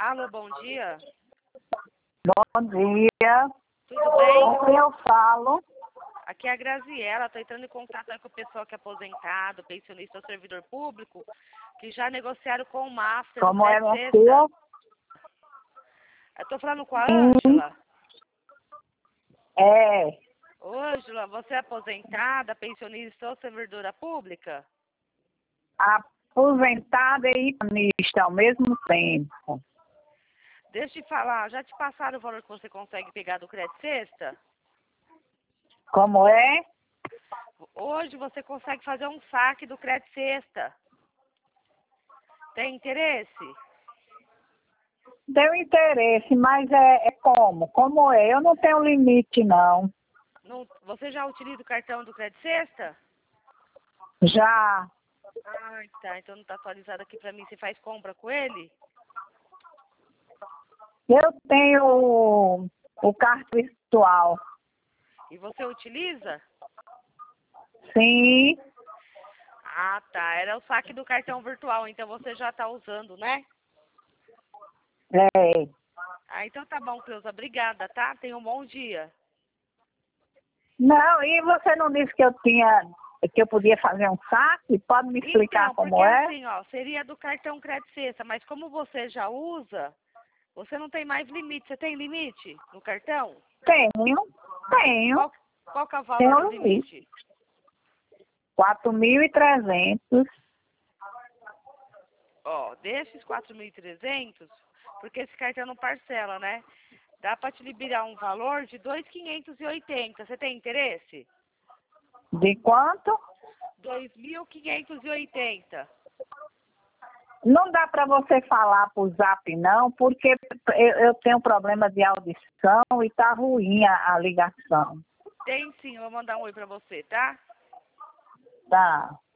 Alô, bom dia. Bom dia. Tudo bem? Com quem eu falo? Aqui é a Graziela. Estou entrando em contato aí com o pessoal que é aposentado, pensionista ou servidor público, que já negociaram com o Master. Como é minha sexta. filha? Eu estou falando com a Sim. Ângela. É. Ângela, você é aposentada, pensionista ou servidora pública? Aposentada e pensionista ao mesmo tempo. Deixa eu te falar, já te passaram o valor que você consegue pegar do Crédito Sexta? Como é? Hoje você consegue fazer um saque do Crédito Sexta. Tem interesse? Tenho interesse, mas é como? Como é? Eu não tenho limite, não. Você já utiliza o cartão do Crédito Sexta? Já. Ah, tá. Então não está atualizado aqui para mim. Você faz compra com ele? Eu tenho o cartão virtual. E você utiliza? Sim. Ah, tá. Era o saque do cartão virtual, então você já está usando, né? É. Ah, então tá bom, Cleusa. Obrigada, tá? Tenha um bom dia. Não, e você não disse que eu podia fazer um saque? Pode me explicar Então, como porque é? assim, ó, seria do cartão Crédito Sexta, mas como você já usa, você não tem mais limite. Você tem limite no cartão? Tenho. Qual, qual que é o valor Tenho do limite. limite? 4.300. Ó, desses 4.300, porque esse cartão não parcela, né? Dá para te liberar um valor de 2.580. Você tem interesse? De quanto? 2.580. Não dá para você falar por zap, não, porque eu tenho problema de audição e tá ruim a ligação. Tem sim, eu vou mandar um oi para você, tá? Tá.